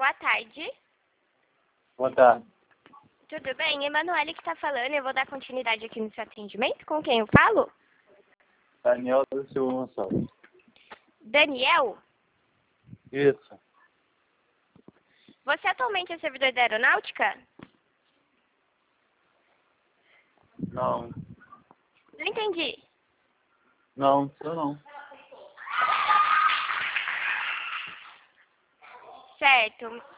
Boa tarde. Boa tarde. Tudo bem? Emanuele que está falando. Eu vou dar continuidade aqui no seu atendimento. Com quem eu falo? Daniel da Silva Gonçalves. Daniel? Isso. Você atualmente é servidor da aeronáutica? Não. Não entendi. Não, sou não. Certo.